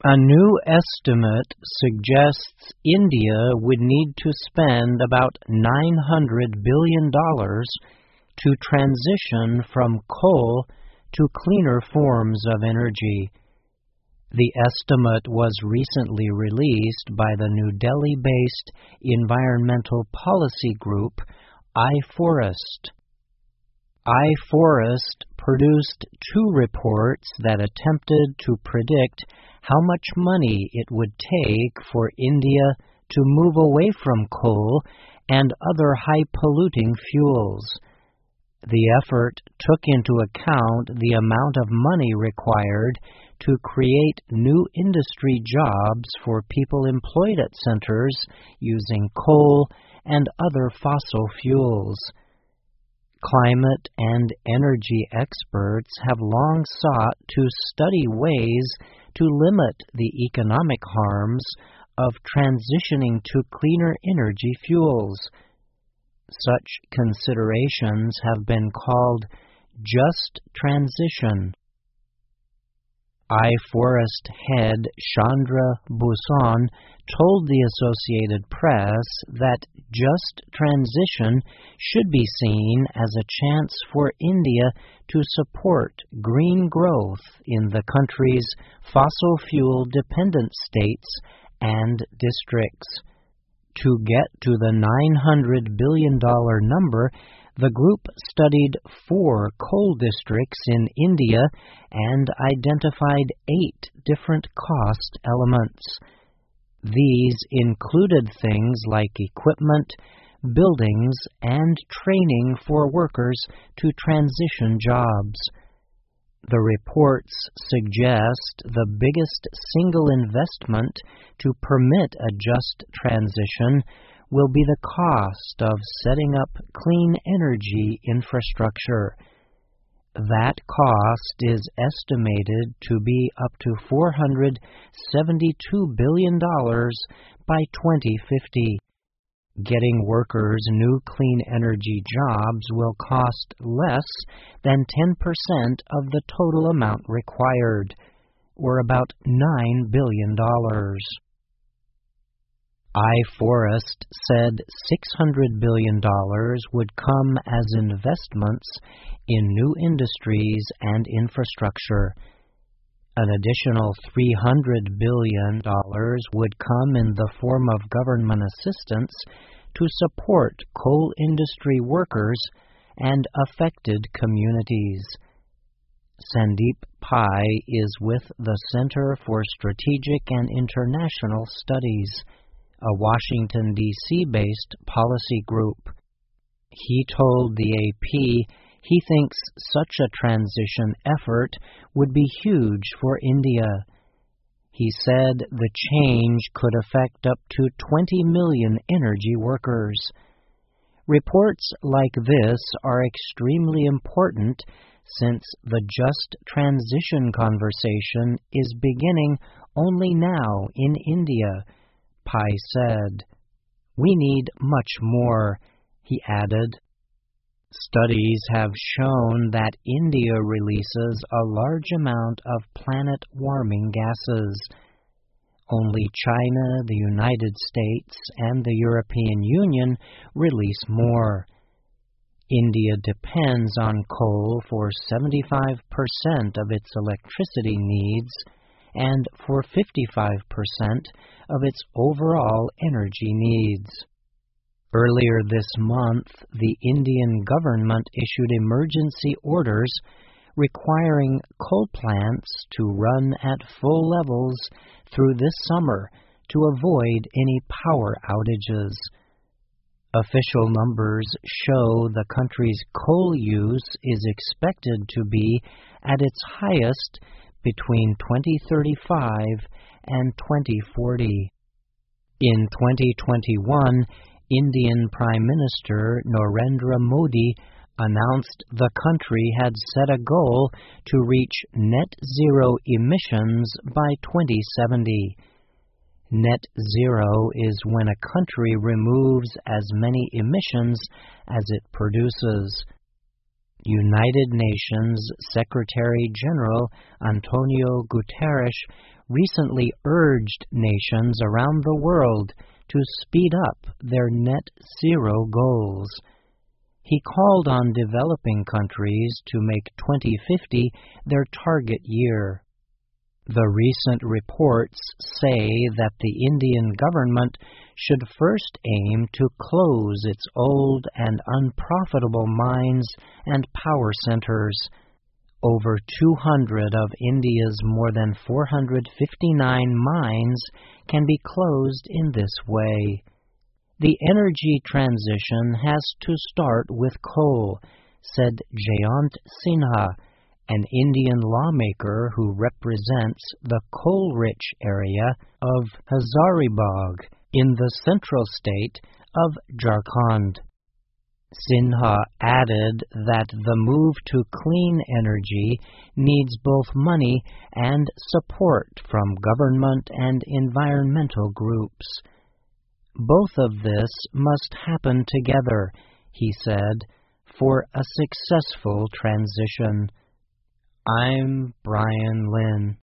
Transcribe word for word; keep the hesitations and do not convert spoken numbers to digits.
A new estimate suggests India would need to spend about nine hundred billion dollars to transition from coal to cleaner forms of energy. The estimate was recently released by the New Delhi-based environmental policy group iForest. iForest produced two reports that attempted to predict how much money it would take for India to move away from coal and other high-polluting fuels. The effort took into account the amount of money required to create new industry jobs for people employed at centers using coal and other fossil fuels. Climate and energy experts have long sought to study ways to limit the economic harms of transitioning to cleaner energy fuels. Such considerations have been called just transition. iForest head Chandra Bhushan told the Associated Press that just transition should be seen as a chance for India to support green growth in the country's fossil fuel-dependent states and districts. To get to the nine hundred billion dollars number, the group studied four coal districts in India and identified eight different cost elements. These included things like equipment, buildings, and training for workers to transition jobs. The reports suggest the biggest single investment to permit a just transition will be the cost of setting up clean energy infrastructure. That cost is estimated to be up to four hundred seventy-two billion dollars by twenty fifty. Getting workers new clean energy jobs will cost less than ten percent of the total amount required, or about nine billion dollars. iForest said six hundred billion dollars would come as investments in new industries and infrastructure. An additional three hundred billion dollars would come in the form of government assistance to support coal industry workers and affected communities. Sandeep Pai is with the Center for Strategic and International Studies, a Washington, D C based policy group. He told the A P he thinks such a transition effort would be huge for India. He said the change could affect up to twenty million energy workers. Reports like this are extremely important since the just transition conversation is beginning only now in India, Pai said. We need much more, he added. Studies have shown that India releases a large amount of planet-warming gases. Only China, the United States, and the European Union release more. India depends on coal for seventy-five percent of its electricity needs and for fifty-five percent of its overall energy needs. Earlier this month, the Indian government issued emergency orders requiring coal plants to run at full levels through this summer to avoid any power outages. Official numbers show the country's coal use is expected to be at its highest between twenty thirty-five and twenty forty. In twenty twenty-one, Indian Prime Minister Narendra Modi announced the country had set a goal to reach net zero emissions by twenty seventy. Net zero is when a country removes as many emissions as it produces. United Nations Secretary General Antonio Guterres recently urged nations around the world to speed up their net zero goals. He called on developing countries to make twenty fifty their target year. The recent reports say that the Indian government should first aim to close its old and unprofitable mines and power centers. Over two hundred of India's more than four hundred fifty-nine mines can be closed in this way. The energy transition has to start with coal, said Jayant Sinha, an Indian lawmaker who represents the coal-rich area of Hazaribagh in the central state of Jharkhand. Sinha added that the move to clean energy needs both money and support from government and environmental groups. Both of this must happen together, he said, for a successful transition. I'm Brian Lynn.